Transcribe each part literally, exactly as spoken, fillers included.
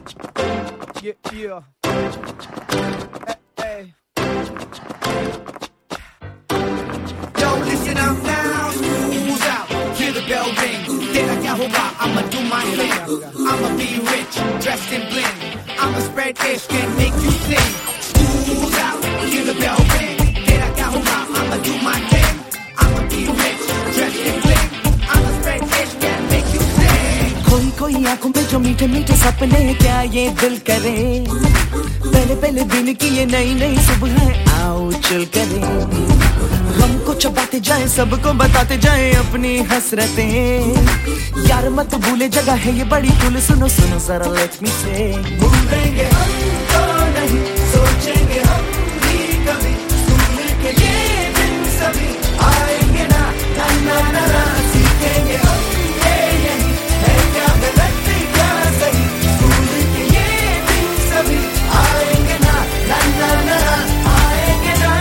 Yeah, yeah. Hey, hey. Yo, listen up now. School's out. Hear the bell ring. Tera kya hoga? I'ma do my thing. I'ma be rich, dressed in bling. I'ma spread ishq and make you sing. School's out. Hear the bell ring. Tera kya hoga? I'ma do my thing. I'ma be rich, dressed in bling. I'ma spread ishq and make you sing. कोई कोई आंखों में जो मीठे मीठे सपने क्या ये दिल करे, पहले पहले दिन की ये नई नई सुबह आओ चल करे, हमको चबाते जाए सबको बताते जाए अपनी हसरतें, यार मत भूले जगह है ये बड़ी तुल, सुनो सुनो जरा लेट मी से, भूलेंगे हम तो नहीं सोचेंगे हम भी कभी, सुनने के ये दिन सभी आएंगे ना ना ना ना, ना सीखेंगे हम ये यही है क्या गलत क्या सही, सुनने के ये दिन सभी आएंगे ना ना ना ना, आएंगे ना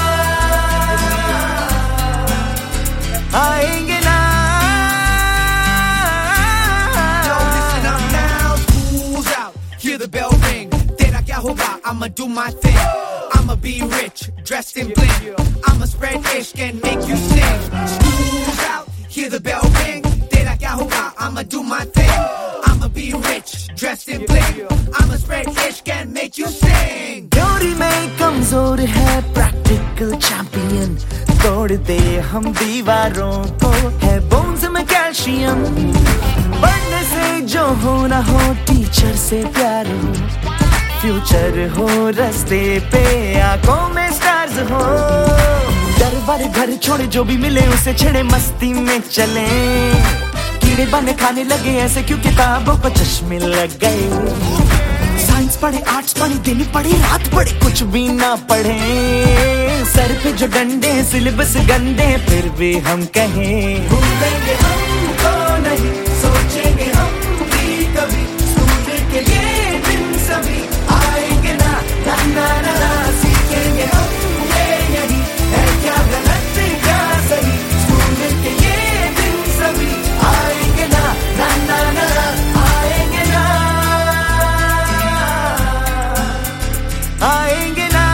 आएंगे ना। Yo, listen up now. School's out. Hear the bell ring. Tera kya hoga? I'ma do my thing. I'ma be rich, dressed in bling. I'ma spread ishq and make you sing. School's out. Hear the bell ring. Tera kya hoga? I'ma do my thing. I'ma be rich, dressed in bling. I'ma spread ishq and make you sing. Theory में कमजोर है practical champion, तोड़ दे हम दीवारों को, है bones में calcium, पढ़ने से जो हो ना हो टीचर से प्यार हो, फ्यूचर हो रास्ते पे आंखों में स्टार्स हो, डर वाले घर छोड़े जो भी मिले उसे छेड़े मस्ती में चले, कीड़े बने खाने लगे ऐसे क्यों किताबों को चश्मे लग गए, साइंस पढ़े आर्ट्स पढ़े दिन पढ़े रात पढ़े कुछ भी ना पढ़े, सर पे जो डंडे सिलेबस गंदे फिर भी हम कहें, भूलेंगे हम तो नहीं सोचेंगे हम भी कभी, सुनने के ये दिन सभी आएंगे ना ना ना ना, ना सीखेंगे हम ये यही है क्या गलत क्या सही, सुनने के ये दिन सभी आएंगे ना ना ना ना, आएंगे ना आएंगे ना।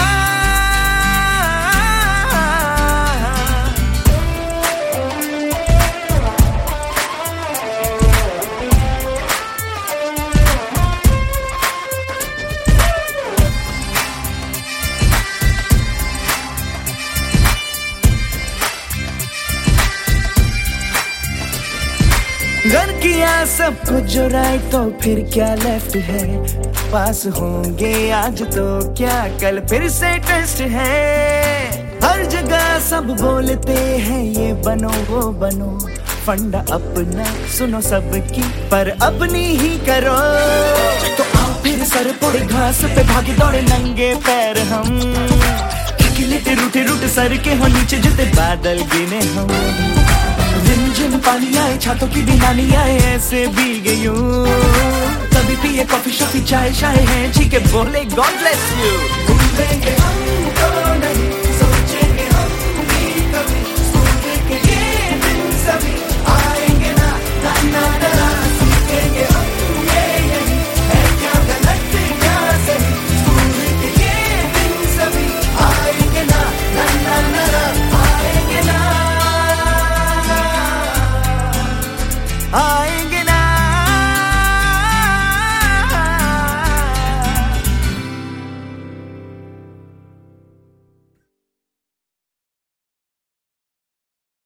घर किया सब कुछ जो राइट तो फिर क्या लेफ्ट है, पास होंगे आज तो क्या कल फिर से टेस्ट है, हर जगह सब बोलते हैं ये बनो वो बनो, फंडा अपना सुनो सबकी पर अपनी ही करो, तो आओ फिर सर पोड़े घास पे भागे दौड़े नंगे पैर हम, थके लेटे रूठे रूठे सर के हो नीचे जूते बादल गिने हम, जिन जिन पानी आए छातों की भी नानी आए ऐसे भीगे यूं, कभी पिए कॉफी शॉफी चाय शाय है जी के बोले गॉड ब्लेस यू, भूलेंगे हम तो नहीं